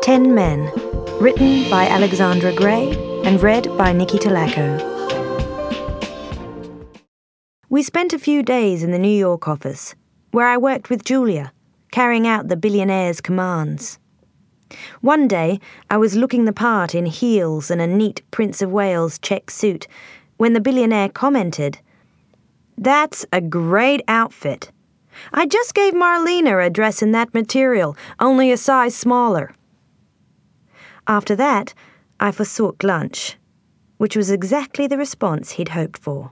10 Men, written by Alexandra Gray and read by Nikki Talacco. We spent a few days in the New York office, where I worked with Julia, carrying out the billionaire's commands. One day, I was looking the part in heels and a neat Prince of Wales check suit when the billionaire commented, "That's a great outfit. I just gave Marlena a dress in that material, only a size smaller." After that, I forsook lunch, which was exactly the response he'd hoped for.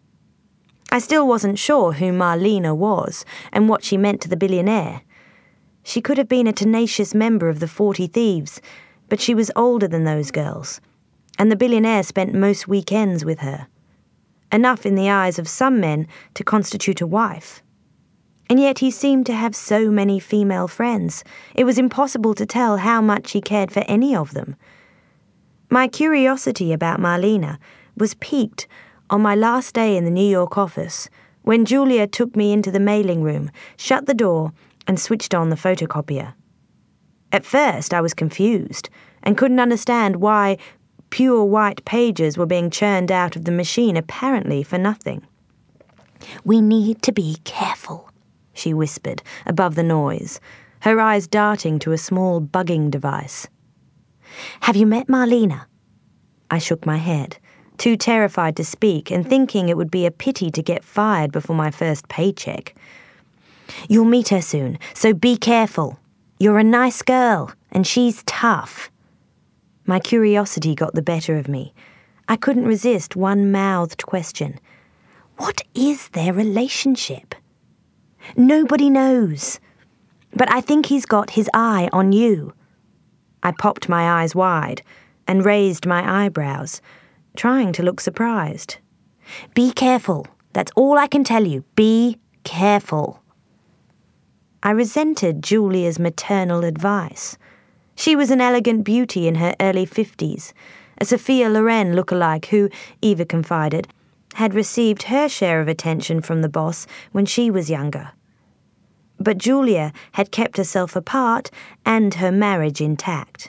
I still wasn't sure who Marlena was and what she meant to the billionaire. She could have been a tenacious member of the 40 Thieves, but she was older than those girls, and the billionaire spent most weekends with her. Enough in the eyes of some men to constitute a wife. And yet he seemed to have so many female friends, it was impossible to tell how much he cared for any of them. My curiosity about Marlena was piqued on my last day in the New York office, when Julia took me into the mailing room, shut the door, and switched on the photocopier. At first I was confused, and couldn't understand why pure white pages were being churned out of the machine apparently for nothing. "We need to be careful," she whispered above the noise, her eyes darting to a small bugging device. "Have you met Marlena?" I shook my head, too terrified to speak and thinking it would be a pity to get fired before my first paycheck. "You'll meet her soon, so be careful. You're a nice girl, and she's tough." My curiosity got the better of me. I couldn't resist one mouthed question. "What is their relationship?" "Nobody knows. But I think he's got his eye on you." I popped my eyes wide and raised my eyebrows, trying to look surprised. "Be careful. That's all I can tell you. Be careful." I resented Julia's maternal advice. She was an elegant beauty in her early 50s, a Sophia Loren lookalike who, Eva confided, had received her share of attention from the boss when she was younger. But Julia had kept herself apart and her marriage intact.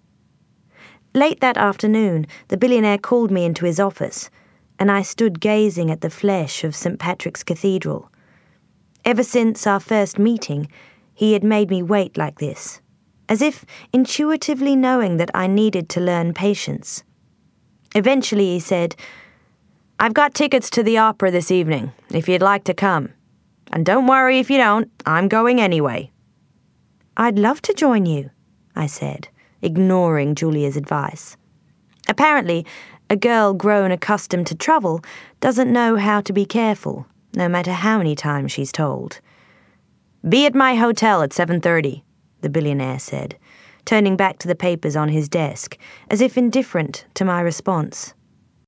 Late that afternoon, the billionaire called me into his office, and I stood gazing at the flesh of St. Patrick's Cathedral. Ever since our first meeting, he had made me wait like this, as if intuitively knowing that I needed to learn patience. Eventually he said, "I've got tickets to the opera this evening, if you'd like to come. And don't worry if you don't, I'm going anyway." "I'd love to join you," I said, ignoring Julia's advice. Apparently, a girl grown accustomed to travel doesn't know how to be careful, no matter how many times she's told. "Be at my hotel at 7:30, the billionaire said, turning back to the papers on his desk, as if indifferent to my response.